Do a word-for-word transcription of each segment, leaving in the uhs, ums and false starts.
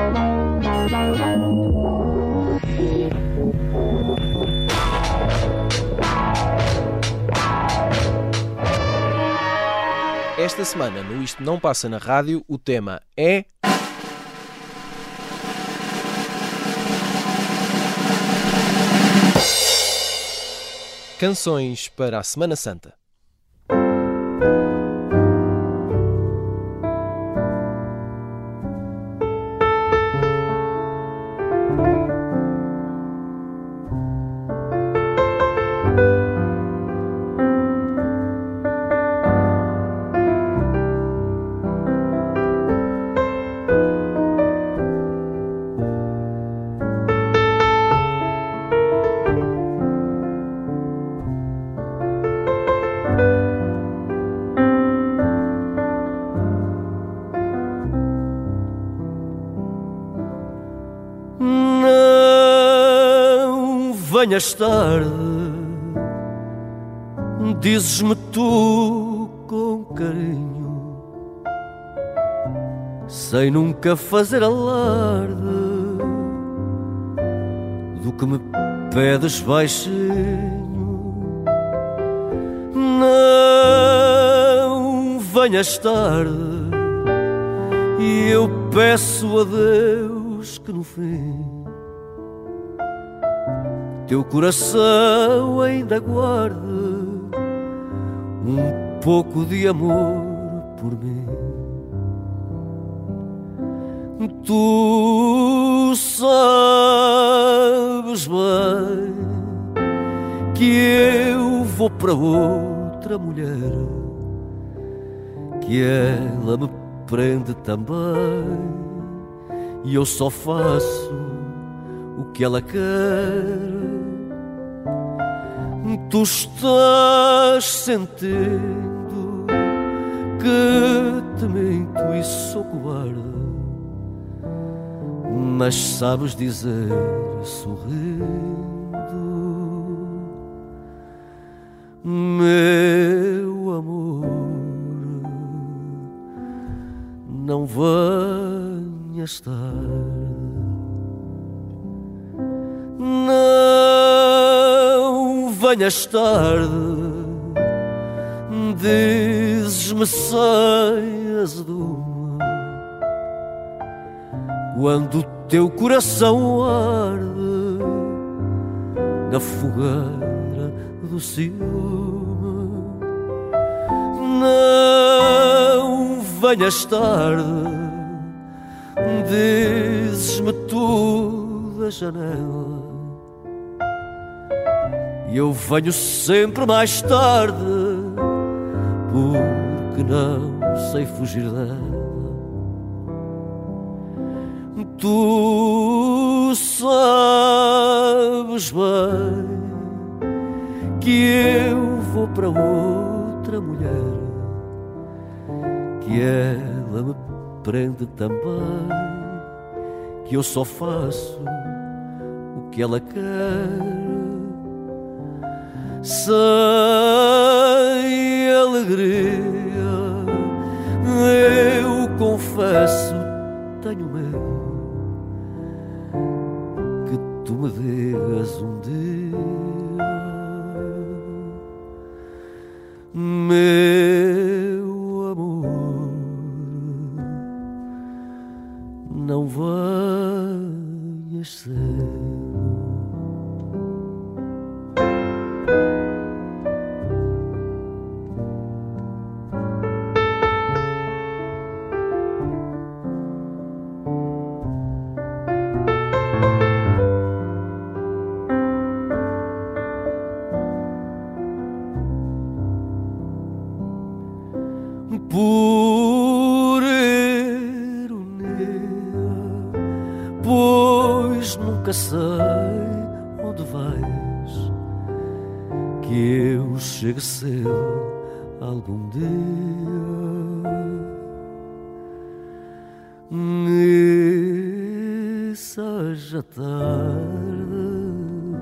Esta semana, no Isto Não Passa na Rádio, o tema é... Canções para a Semana Santa. Venhas tarde, dizes-me tu com carinho, sem nunca fazer alarde do que me pedes baixinho. Não venhas tarde, e eu peço a Deus que no fim teu coração ainda guarde um pouco de amor por mim. Tu sabes bem que eu vou para outra mulher, que ela me prende também, e eu só faço o que ela quer. Tu estás sentindo que te minto e sou cobarde, mas sabes dizer sorrindo: meu amor, não venhas tarde. Não venhas tarde, dizes-me sem azedume, quando o teu coração arde na fogueira do ciúme. Não venhas tarde, dizes-me tu da janela, e eu venho sempre mais tarde, porque não sei fugir dela. Tu sabes bem que eu vou para outra mulher, que ela me prende também, que eu só faço o que ela quer. Sem alegria, eu confesso, tenho medo que tu me digas um dia: meu amor, não venhas cedo. Por ironia, pois nunca sei onde vais, que eu chegue cedo algum dia e seja tarde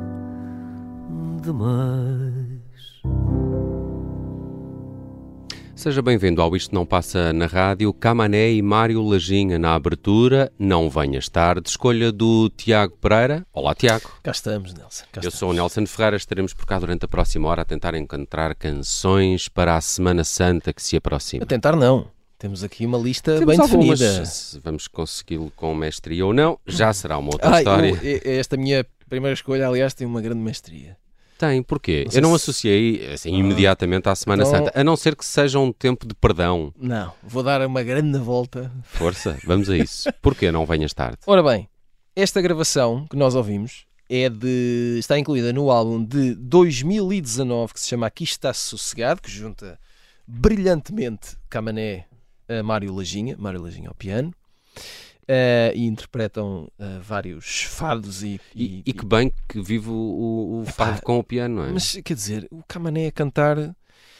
demais. Seja bem-vindo ao Isto Não Passa na Rádio. Camané e Mário Lajinha na abertura. Não venhas tarde. Escolha do Tiago Pereira. Olá, Tiago. Cá estamos, Nelson. Cá Eu estamos. sou o Nelson Ferreira. Estaremos por cá durante a próxima hora a tentar encontrar canções para a Semana Santa que se aproxima. A tentar não. Temos aqui uma lista Temos bem algumas, definida. se vamos consegui-lo com mestria ou não, já será uma outra Ai, história. eu- esta minha primeira escolha, aliás, tem uma grande mestria. Tem, porquê? Não sei Eu não se- associei assim, imediatamente à Semana Então- Santa, a não ser que seja um tempo de perdão. Não, vou dar uma grande volta. Força, vamos a isso. Porquê não venhas tarde? Ora bem, esta gravação que nós ouvimos é de, está incluída no álbum de dois mil e dezanove que se chama Aqui Está Sossegado, que junta brilhantemente Camané a Mário Lajinha, Mário Lajinha ao piano, eh, e interpretam eh, vários fados e... E, e que bem que vive o, o, o fado com o piano, não é? Mas, quer dizer, o Camané a cantar...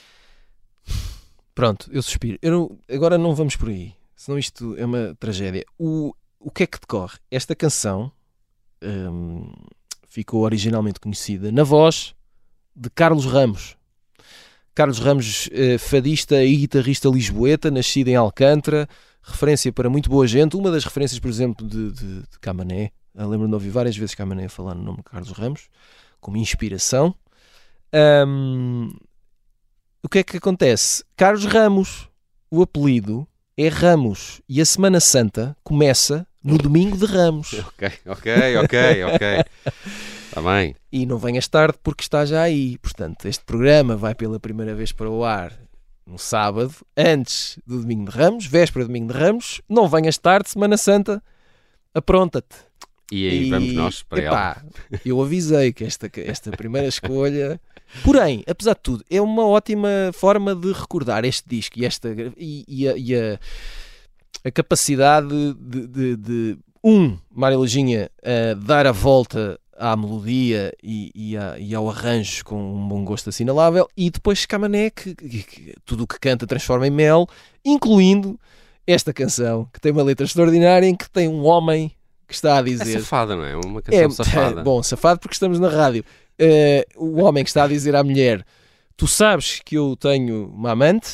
Pronto, eu suspiro. Eu não- agora não vamos por aí, senão isto é uma tragédia. O, o que é que decorre? Esta canção hum, ficou originalmente conhecida na voz de Carlos Ramos. Carlos Ramos, eh, fadista e guitarrista lisboeta, nascido em Alcântara, referência para muito boa gente. Uma das referências, por exemplo, de, de, de Camané. Eu lembro-me de ouvir várias vezes Camané a falar no nome de Carlos Ramos, como inspiração. Hum, o que é que acontece? Carlos Ramos, o apelido é Ramos, e a Semana Santa começa no domingo de Ramos. Ok, ok, ok, ok. Está bem. E não venhas tarde porque está já aí. Portanto, este programa vai pela primeira vez para o ar no sábado, antes do domingo de Ramos, véspera do domingo de Ramos. Não venhas tarde, Semana Santa, apronta-te. E aí vamos nós para ela. epá, eu avisei que esta, que esta primeira escolha... Porém, apesar de tudo, é uma ótima forma de recordar este disco e, esta, e, e, a, e a, a capacidade de, de, de um, Mário Lajinha, a dar a volta à melodia e, e, a, e ao arranjo com um bom gosto assinalável, e depois Camané, que, que, que tudo o que canta transforma em mel, incluindo esta canção, que tem uma letra extraordinária em que tem um homem que está a É dizer... safada, não é? Uma canção safada. Bom, safado porque estamos na rádio. Uh, o homem que está a dizer à mulher: tu sabes que eu tenho uma amante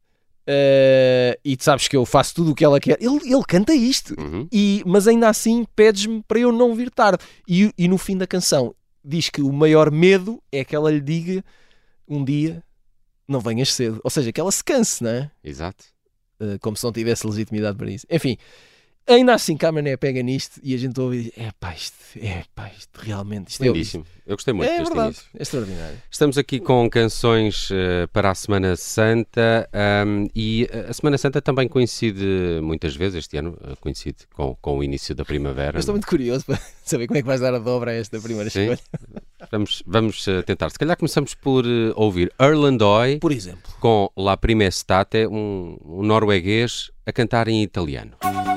uh, e tu sabes que eu faço tudo o que ela quer. Ele, ele canta isto, Uhum. e, mas ainda assim pedes-me para eu não vir tarde. E, e no fim da canção diz que o maior medo é que ela lhe diga um dia: não venhas cedo. Ou seja, que ela se canse, não é? Exato. Uh, como se não tivesse legitimidade para isso. Enfim, ainda assim Camané pega nisto e a gente ouve e diz: é pá, isto, é pá, isto realmente... Isto é, Lindíssimo. Eu gostei muito é deste verdade, início. é extraordinário. Estamos aqui com canções uh, para a Semana Santa, um, e a Semana Santa também coincide muitas vezes, este ano uh, coincide com, com o início da primavera. Eu estou muito curioso para saber como é que vais dar a dobra a esta primeira Sim. escolha. Vamos, vamos uh, tentar. Se calhar começamos por uh, ouvir Erlandoy Por exemplo. com La Prima Estate, um, um norueguês a cantar em italiano.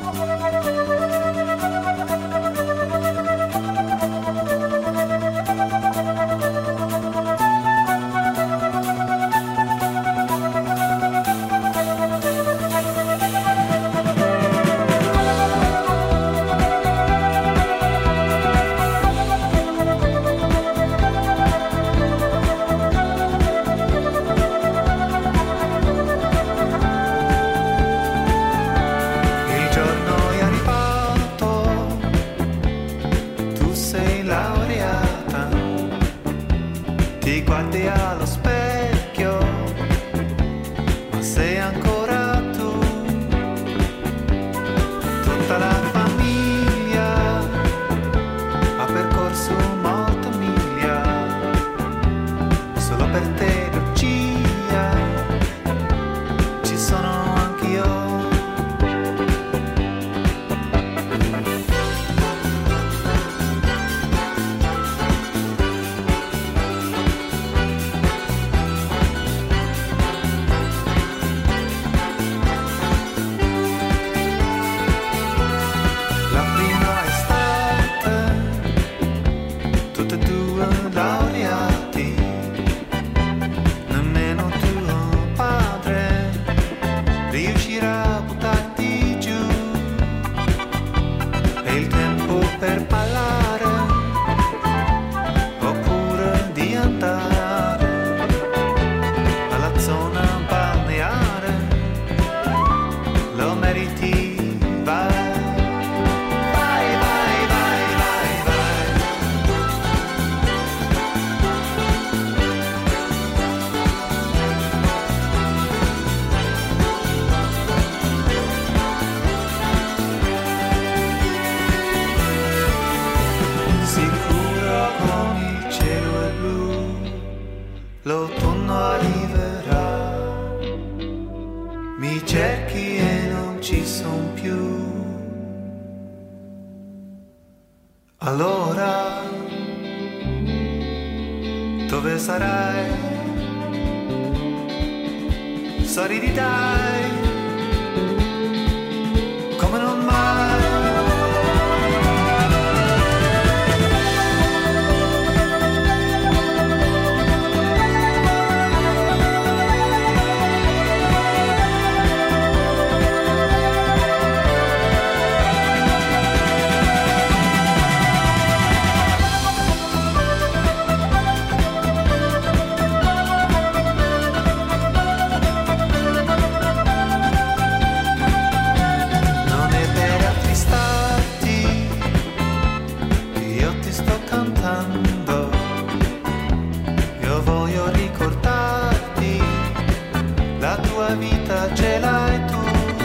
Il giorno è arrivato, tu sei laureata, ti guardi allo specchio, ma sei ancora tu. Tutta la famiglia ha percorso molte miglia, solo per te Lucia, ci sono anch'io. La prima estate, tutte e due laureati, nemmeno tuo padre riuscirà a buttarti giù. È il tempo per ballare, oppure di andare alla zona balneare. Allora, dove sarai? Sorriderai come non mai. Non è per attristarti che io ti sto cantando. Io voglio ricordarti, la tua vita ce l'hai tu.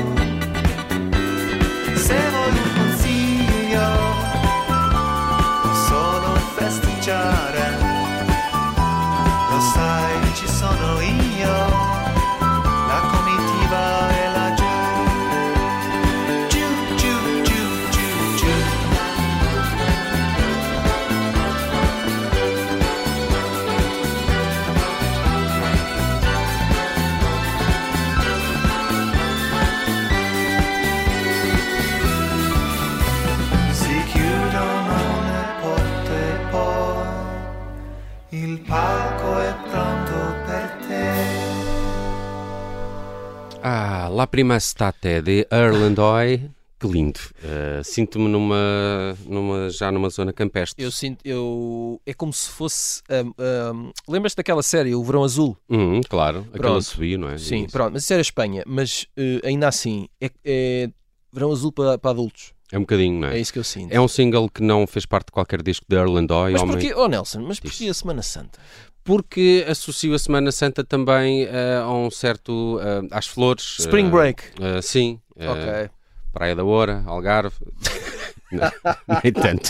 Se vuoi un consiglio, o solo festeggiare, lo sai, ci sono io, la comitiva è laggiù. Giù, giù, giù, giù, giù. Si chiudono le porte e poi il palco è pronto per te. Ah, La Prima Estate de Erland Oy. Que lindo. Uh, sinto-me numa, numa, já numa zona campestre. Eu sinto, eu... É como se fosse... hum, hum, lembras-te daquela série, O Verão Azul? Uhum, claro, aquela Pronto. subia, não é? Sim, Isso. pronto, mas isso era Espanha. Mas eh, ainda assim, é, é Verão Azul para, para adultos. É um bocadinho, não é? É isso que eu sinto. É um single que não fez parte de qualquer disco de Erland Oy. Mas homem- porquê, oh Nelson, mas porquê a Semana Santa? Porque associo a Semana Santa também eh, a um certo... eh, às flores. Spring eh, Break. eh, sim. eh, Ok. Praia da Oura, Algarve. Não, nem tanto.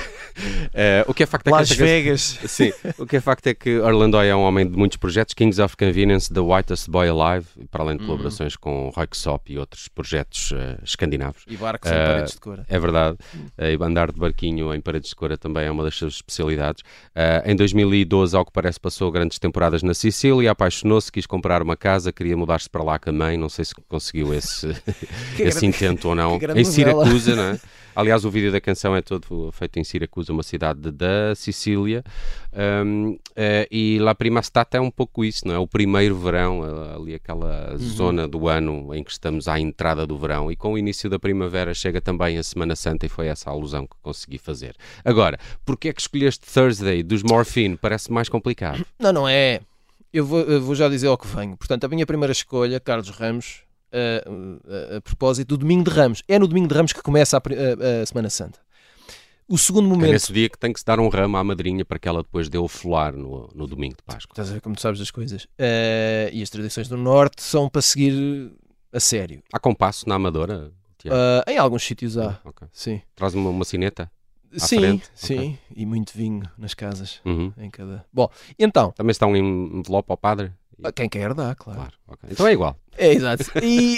Eh, o que é facto é que Las esta canção- Vegas. Sim, o que é facto é que Erland Oy é um homem de muitos projetos. Kings of Convenience, The Whitest Boy Alive, para além de colaborações com Röyksopp e outros projetos eh, escandinavos. E barcos em Eh, paredes de cor. É verdade. Eh, E andar de barquinho em paredes de cora também é uma das suas especialidades. Eh, em dois mil e doze, ao que parece, passou grandes temporadas na Sicília, apaixonou-se, quis comprar uma casa, queria mudar-se para lá com a mãe. Não sei se conseguiu esse, Que esse grande- intento ou não. que grande Em novela. Siracusa, não é? Aliás, o vídeo da canção é todo feito em Siracusa, uma cidade da Sicília. Um, eh, e La Prima Estate é um pouco isso, não é? O primeiro verão, eh, ali aquela zona do ano em que estamos à entrada do verão. E com o início da primavera chega também a Semana Santa e foi essa a alusão que consegui fazer. Agora, porquê é que escolheste Thursday dos Morphine? Parece mais complicado. Não, não é. Eu vou, eu vou já dizer ao que venho. Portanto, a minha primeira escolha, Carlos Ramos, a, a, a propósito do Domingo de Ramos. É no Domingo de Ramos que começa a, pri- a- a Semana Santa. O segundo É momento... nesse dia que tem que se dar um ramo à madrinha para que ela depois dê o folar no, no domingo de Páscoa. Estás a ver como tu sabes das coisas. Eh, e as tradições do Norte são para seguir a sério. Há compasso na Amadora, Tiago? Eh, em alguns sítios há. Ok. Sim. Traz uma, uma sineta? À Sim, frente? sim. Ok. E muito vinho nas casas. Uhum. Em cada... Bom, então, Também está um envelope ao padre? a quem quer dá, claro. Claro, ok. Então é igual. É, exato. E...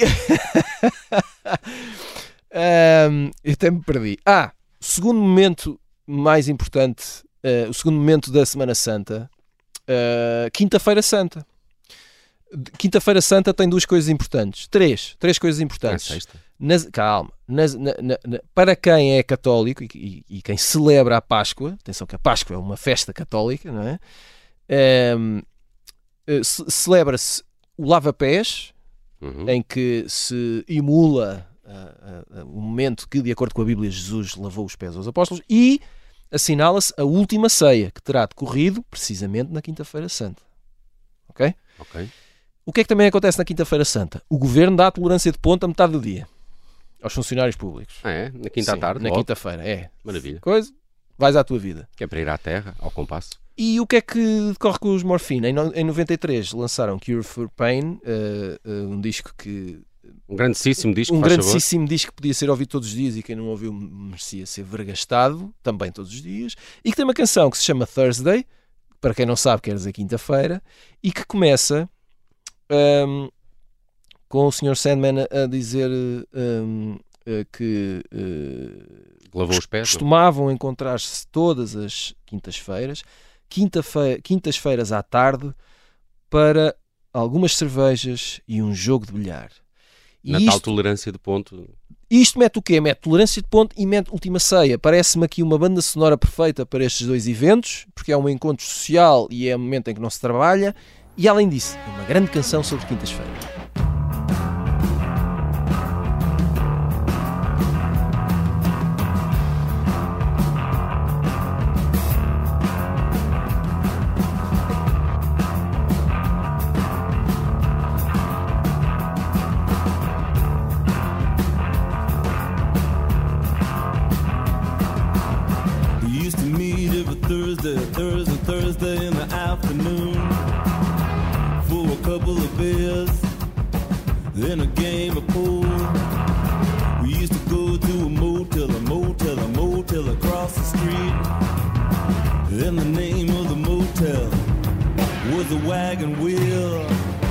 Ahm, eu até me perdi. Ah, o segundo momento mais importante, eh, o segundo momento da Semana Santa, eh, Quinta-feira Santa. De- Quinta-feira Santa tem duas coisas importantes. Três. Três coisas É importantes. sexta. Nas- calma. Nas- na- na- na- para quem é católico e, e- e quem celebra a Páscoa, atenção que a Páscoa é uma festa católica, não é? Ahm, eh, ce- celebra-se o lava-pés, Uhum. em que se emula ah, ah, o momento que, de acordo com a Bíblia, Jesus lavou os pés aos apóstolos, e assinala-se a última ceia, que terá decorrido precisamente na Quinta-feira Santa. Ok? Ok. O que é que também acontece na Quinta-feira Santa? O governo dá a tolerância de ponto a metade do dia aos funcionários públicos. Ah, é? Na quinta à Sim, tarde? Na logo? quinta-feira, é. Maravilha. Coisa, vais à tua vida. Que é para ir à terra, ao compasso. E o que é que decorre com os Morphine? Em, no- em noventa e três lançaram Cure for Pain, eh, eh, um disco que Um grandíssimo disco, um faz favor. grandíssimo disco que podia ser ouvido todos os dias e quem não ouviu merecia ser vergastado também todos os dias, e que tem uma canção que se chama Thursday, para quem não sabe quer dizer quinta-feira, e que começa ahm, com o senhor Sandman a, a dizer ahm, eh, que eh, lavou os pés. Costumavam encontrar-se todas as quintas-feiras, quinta-feira, quintas-feiras à tarde, para algumas cervejas e um jogo de bilhar. E Na isto, tal tolerância de ponto. Isto mete o quê? Mete tolerância de ponto e mete última ceia. Parece-me aqui uma banda sonora perfeita para estes dois eventos, porque é um encontro social e é um momento em que não se trabalha. E além disso, é uma grande canção sobre quintas-feiras. Thursday, Thursday, Thursday in the afternoon for a couple of beers, then a game of pool. We used to go to a motel, a motel, a motel across the street. And the name of the motel was the Wagon Wheel.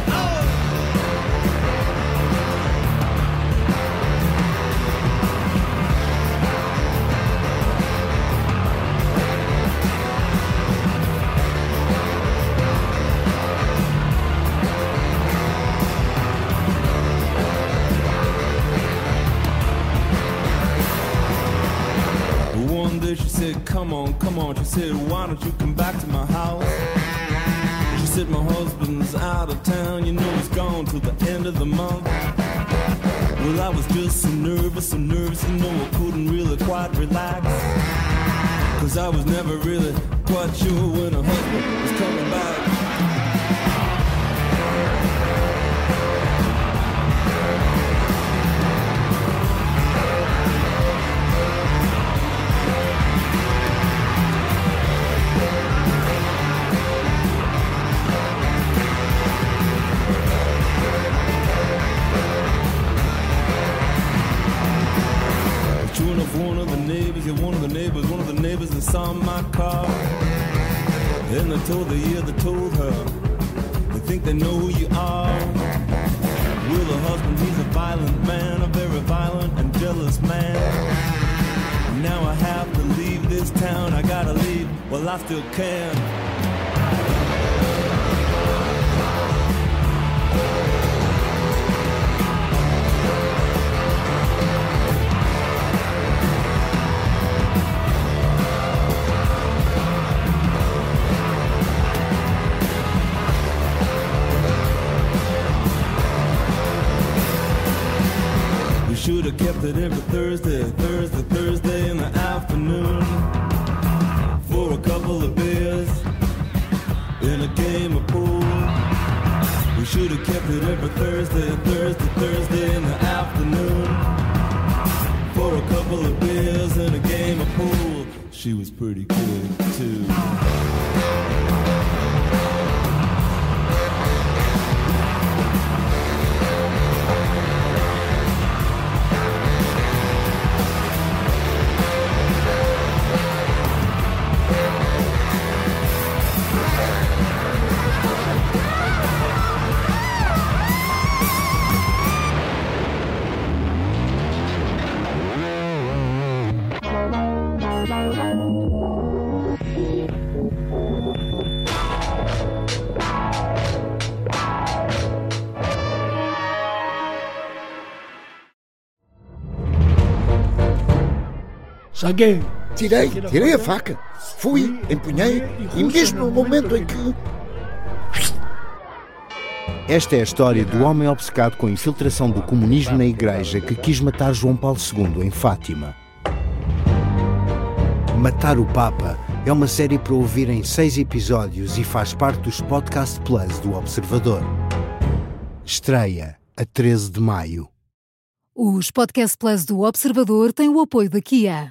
She said, come on, come on. She said, why don't you come back to my house? She said, my husband's out of town. You know he's gone till the end of the month. Well, I was just so nervous, so nervous, you know I couldn't really quite relax. Cause I was never really quite sure when her husband was coming back. One of the neighbors, yeah, one of the neighbors, one of the neighbors that saw my car. And they told her, yeah, they told her, they think they know who you are. Well, the husband, he's a violent man, a very violent and jealous man. Now I have to leave this town, I gotta leave, well, I still can. Should have kept it every Thursday, Thursday, Thursday in the afternoon for a couple of beers in a game of pool. We should have kept it every Thursday, Thursday, Thursday in the afternoon for a couple of beers in a game of pool. She was pretty good too. Saguei, tirei, tirei a faca, fui, empunhei e mesmo no momento em que... Esta é a história do homem obcecado com a infiltração do comunismo na igreja que quis matar João Paulo segundo em Fátima. Matar o Papa é uma série para ouvir em seis episódios e faz parte dos Podcast Plus do Observador. Estreia a treze de maio. Os Podcast Plus do Observador têm o apoio da Kia.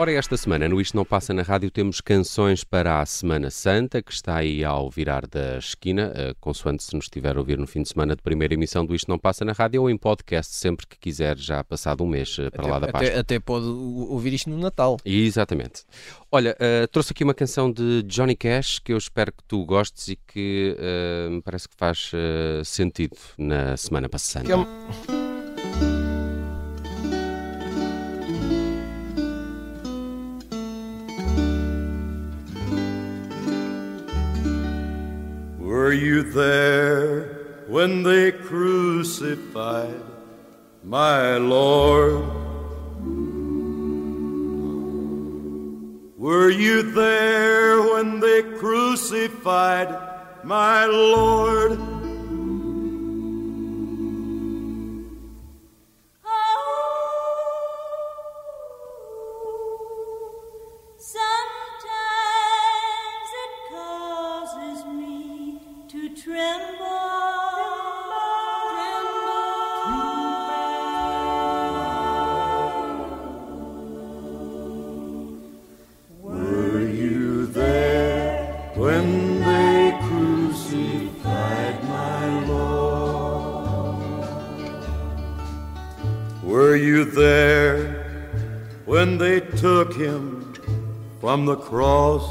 Ora, esta semana no Isto Não Passa na Rádio temos canções para a Semana Santa, que está aí ao virar da esquina, uh, consoante se nos estiver a ouvir no fim de semana de primeira emissão do Isto Não Passa na Rádio ou em podcast, sempre que quiser, já passado um mês uh, para até, lá da Páscoa. Até, até pode ouvir isto no Natal. Exatamente. Olha, uh, trouxe aqui uma canção de Johnny Cash que eu espero que tu gostes e que uh, me parece que faz uh, sentido na semana passada. Que é um... Were you there when they crucified my Lord? Were you there when they crucified my Lord? When they crucified my Lord, were you there when they took him from the cross?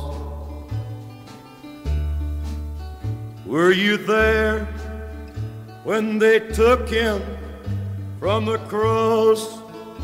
Were you there when they took him from the cross?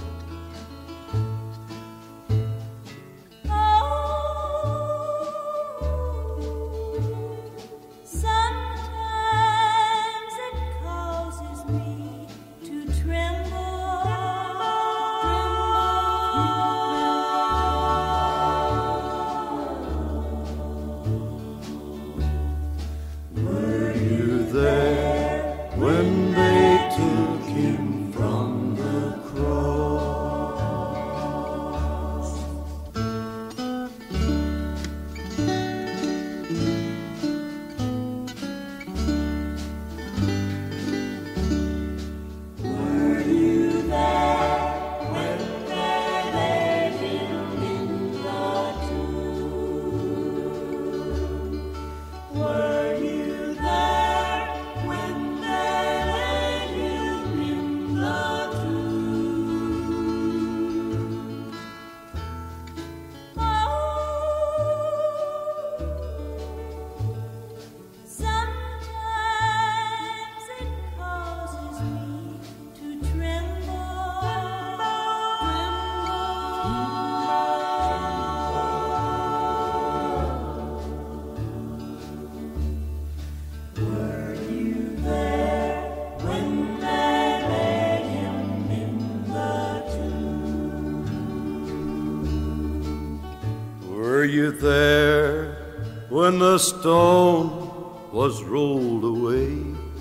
Were you there when the stone was rolled away?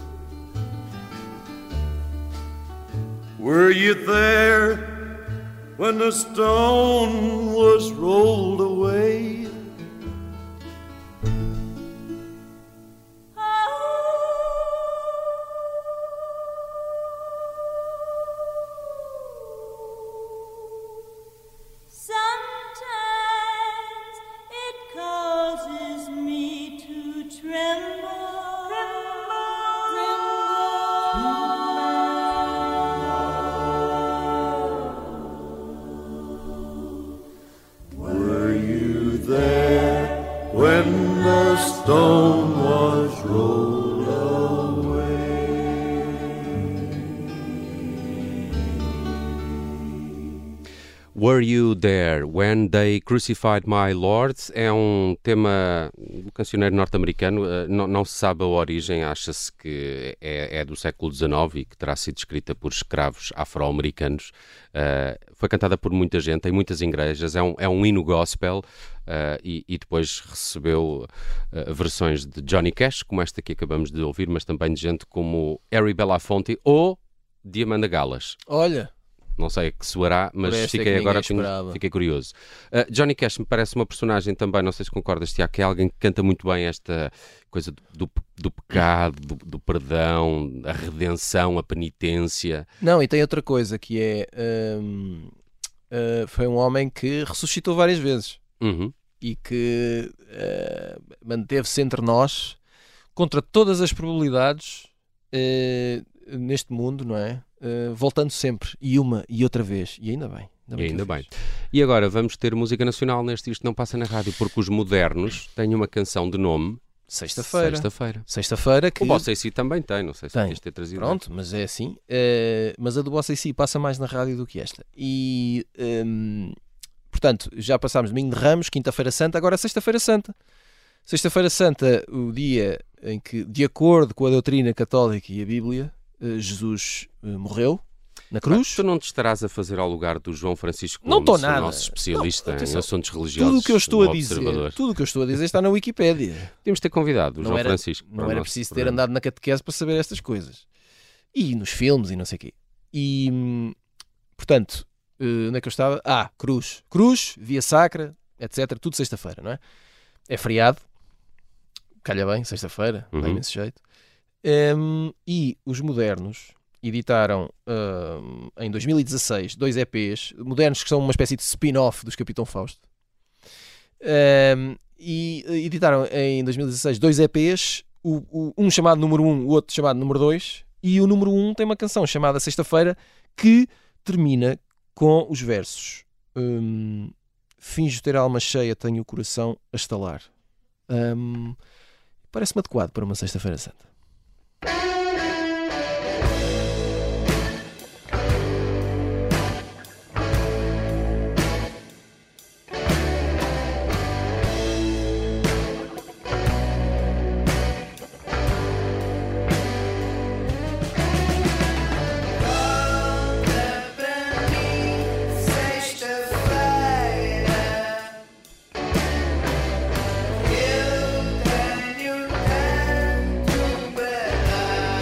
Were you there when the stone was rolled away? When the stone was rolled away. Were You There When They Crucified My Lord? É um tema do cancioneiro norte-americano, não, não se sabe a origem, acha-se que é, é do século dezenove e que terá sido escrita por escravos afro-americanos. Uh, foi cantada por muita gente, em muitas igrejas, é um, é um hino gospel. Uh, e, e depois recebeu uh, versões de Johnny Cash, como esta que acabamos de ouvir, mas também de gente como Harry Belafonte ou de Amanda Gallas. Olha, não sei que soará, mas fiquei agora tenho, fiquei curioso. Uh, Johnny Cash me parece uma personagem também, não sei se concordas, Tiago, que é alguém que canta muito bem esta coisa do, do, do pecado, do, do perdão, a redenção, a penitência. Não, e tem outra coisa que é... Hum... uh, foi um homem que ressuscitou várias vezes Uhum. e que uh, manteve-se entre nós contra todas as probabilidades uh, neste mundo, não é? Uh, voltando sempre, e uma e outra vez, e ainda bem. E ainda bem. E agora vamos ter música nacional neste Isto Não Passa na Rádio, porque os modernos têm uma canção de nome Sexta-feira. Sexta-feira. Sexta-feira que... O Bossa e Si também tem, não sei se tem. tens ter trazido. Pronto, mas é assim. Uh, mas a do Bossa e Si passa mais na rádio do que esta. E, um, portanto, já passámos Domingo de Ramos, Quinta-feira Santa, agora Sexta-feira Santa. Sexta-feira Santa, o dia em que, de acordo com a doutrina católica e a Bíblia, uh, Jesus uh, morreu na cruz. Ah, tu não te estarás a fazer ao lugar do João Francisco Não estou Gomes, o nada. nosso especialista Não, em atenção. assuntos religiosos. Tudo o que eu estou do a dizer, Observador. tudo o que eu estou a dizer está na Wikipédia. Temos de ter convidado o Não João era, Francisco. para não o era nosso preciso ter programa. andado na catequese para saber estas coisas. E nos filmes e não sei o quê. E, hum, portanto, uh, onde é que eu estava? Ah, Cruz. Cruz, Via Sacra, etcétera. Tudo sexta-feira, não é? É feriado. Calha bem, sexta-feira. Uhum. Dá imenso jeito. Um, e os modernos editaram um, em dois mil e dezasseis dois E Pês, modernos que são uma espécie de spin-off dos Capitão Fausto. Um, e editaram em dois mil e dezasseis dois E Pês, o, o, um chamado número um, o outro chamado número dois, e o número um tem uma canção chamada Sexta-feira que termina com os versos um, finjo ter a alma cheia, tenho o coração a estalar. Um, parece-me adequado para uma Sexta-feira Santa. Eu tenho tanto bem.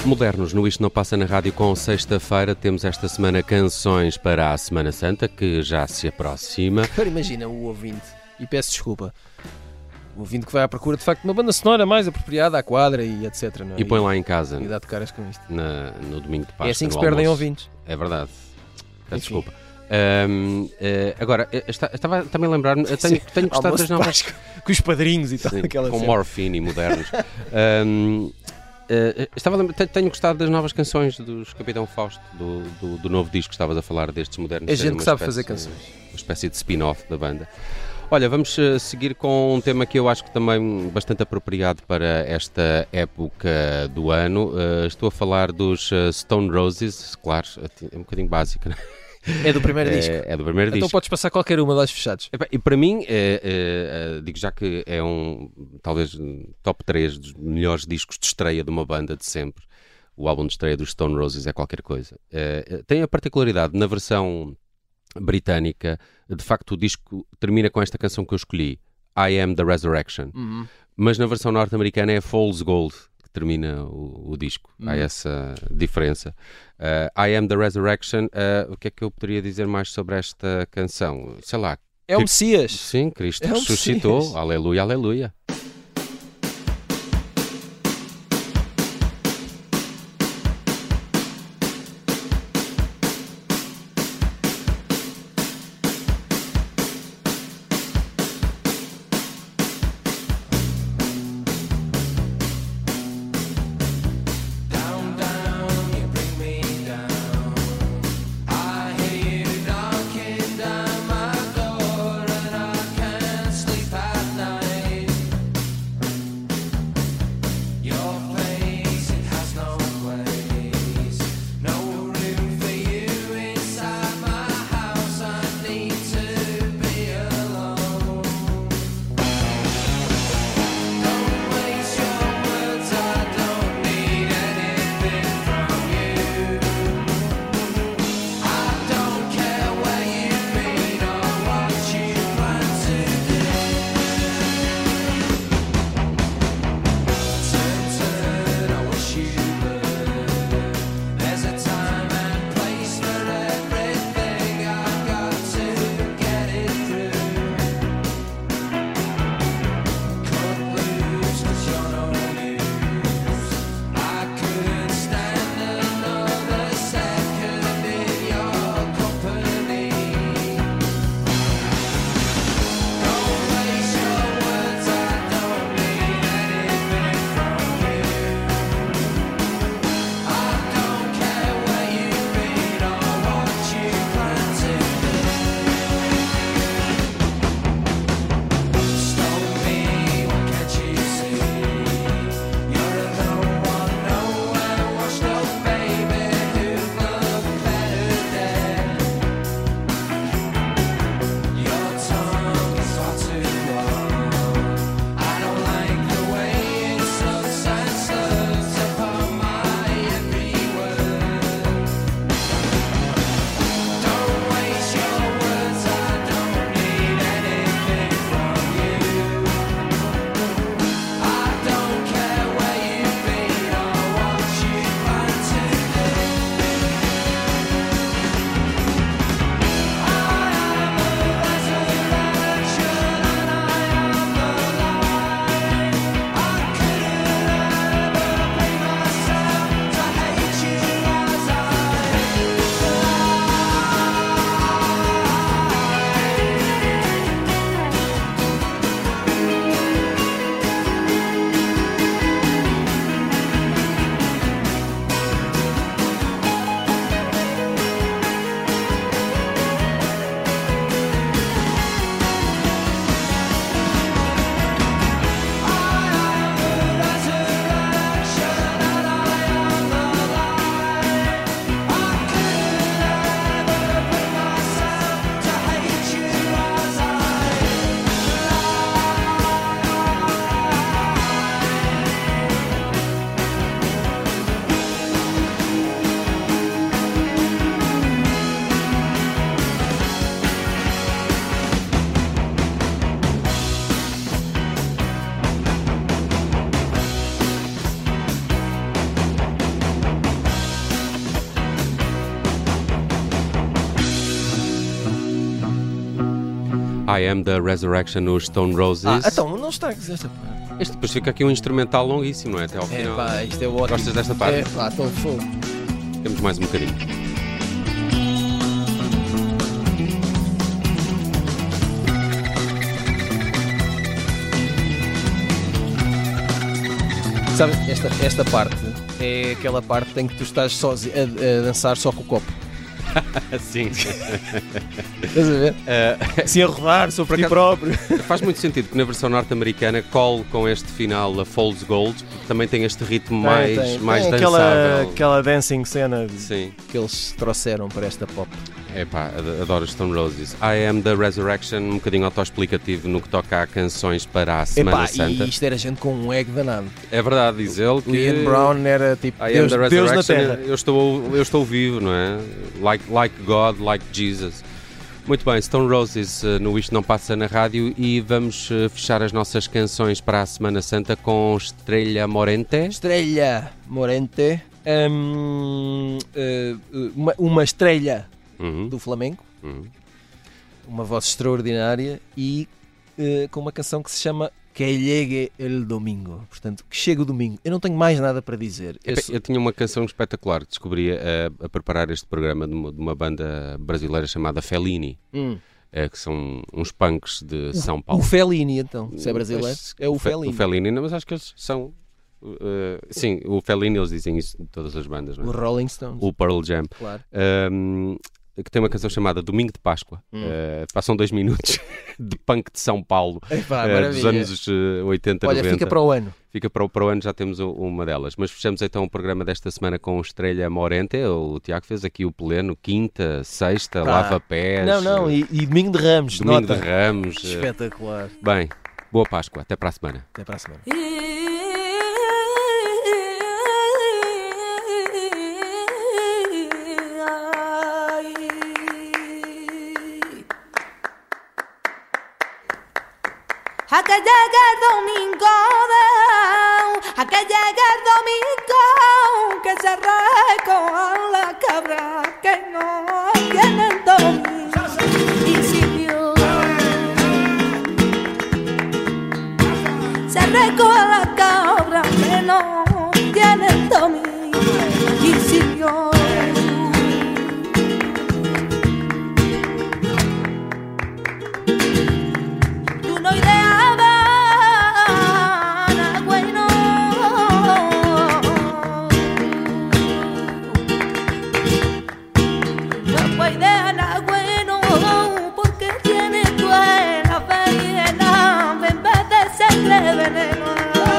Modernos, no Isto Não Passa na Rádio com sexta-feira. Temos esta semana canções para a Semana Santa, que já se aproxima. Agora imagina o ouvinte, e peço desculpa, o ouvinte que vai à procura de facto de uma banda sonora mais apropriada à quadra e etcétera. Não é? E põe lá em casa, e dá de caras com isto. Na, no domingo de Páscoa. É assim que se perdem almoço. ouvintes. É verdade. Peço Enfim. desculpa. Um, uh, agora, eu esta- estava também a lembrar-me, eu tenho, tenho gostado Almoço das de novas. Páscoa, com os padrinhos e tal. Sim, aquela com cena. morfine e modernos. Um, Uh, estava a lembra- te- tenho gostado das novas canções dos Capitão Fausto, do, do, do novo disco que estavas a falar, destes modernos. É serem gente uma que sabe espécie- fazer canções. Uma espécie de spin-off da banda. Olha, vamos uh, seguir com um tema que eu acho que também bastante apropriado para esta época do ano. Uh, estou a falar dos uh, Stone Roses, claro, é um bocadinho básico, não é? É do primeiro É, disco. é do primeiro Então disco. podes passar qualquer uma de olhos fechados. Epá, E para mim, é, é, é, digo já que é um, talvez, um top três dos melhores discos de estreia de uma banda de sempre. O álbum de estreia dos Stone Roses é qualquer coisa. É, é, tem a particularidade, na versão britânica, de facto o disco termina com esta canção que eu escolhi, I Am The Resurrection. Uhum. Mas na versão norte-americana é Fool's Gold que termina o, o disco. Uhum. Há essa diferença. Uh, I Am The Resurrection, uh, o que é que eu poderia dizer mais sobre esta canção? Sei lá. É o Tipo- Messias. Sim, Cristo É um ressuscitou. Messias. Aleluia, aleluia. Sleep at night. I Am the Resurrection nos Stone Roses. Ah, então não estragues esta parte. Este depois fica aqui um instrumental longuíssimo, não é? Até ao É final. pá, isto é ótimo. Gostas desta parte? É pá, estou fogo. Temos mais um bocadinho. Sabe, esta, esta parte é aquela parte em que tu estás sozinho a, a dançar só com o copo. Sim. Estás a ver? Uh, Assim a rodar sobre ti próprio. Faz muito sentido que na versão norte-americana cole com este final a Fool's Gold, porque também tem este ritmo mais, tem, tem. mais tem dançável. aquela, aquela dancing cena Sim. que eles trouxeram para esta pop. Epá, adoro Stone Roses. I Am the Resurrection, um bocadinho autoexplicativo no que toca a canções para a Semana Epá, Santa. E isto era gente com um ego danado. É verdade, diz ele que O Ian Brown era tipo I Deus, am the Deus na resurrection, Terra. eu estou, eu estou vivo, não é? Like, like God, like Jesus. Muito bem, Stone Roses uh, no Isto Não Passa na Rádio e vamos uh, fechar as nossas canções para a Semana Santa com Estrella Morente. Estrela Morente, hum, uh, uma, uma estrela Uhum, do Flamengo, uhum. uma voz extraordinária e uh, com uma canção que se chama Que Llegue el Domingo, portanto, que chegue o domingo. Eu não tenho mais nada para dizer. Eu Epá, sou- Eu tinha uma canção espetacular que descobri a, a preparar este programa de uma, de uma banda brasileira chamada Fellini, Hum. eh, que são uns punks de São O Paulo. Fellini, então, se é brasileiro, Pois, é o Fe- Fellini. O Fellini, não, mas acho que eles são... uh, sim, o Fellini, eles dizem isso de todas as bandas, não é? O Rolling Stones, O Pearl Jam. claro. Um, que tem uma canção chamada Domingo de Páscoa. Hum. Uh, passam dois minutos de punk de São Paulo, Epá, uh, dos maravilha. anos uh, oitenta, Olha, noventa. fica para o ano. Fica para o, para o ano, já temos u- uma delas. Mas fechamos então o programa desta semana com Estrella Morente. O Tiago fez aqui o pleno, quinta, sexta, Pá. lava-pés. Não, não, uh, e, e Domingo de Ramos, Domingo nota. de Ramos. uh, Espetacular. Bem, boa Páscoa. Até para a semana. Até para a semana. A que llegue el domingo, a que llegue el domingo, que se recojan las cabras que no tienen domicilio. Se recojan las cabras que no tienen domicilio. Tú no ideabas nada bueno, no fue idea nada bueno, porque tienes tú en la fe llena en vez de ser veneno.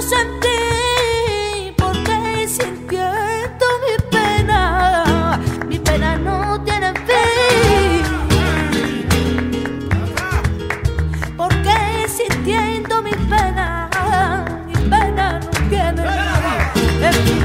lo sentí, porque sintiendo mi pena, mi pena no tiene fin. Porque sintiendo mi pena, mi pena no tiene fin.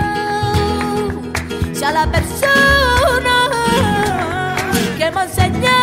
La persona que me enseñó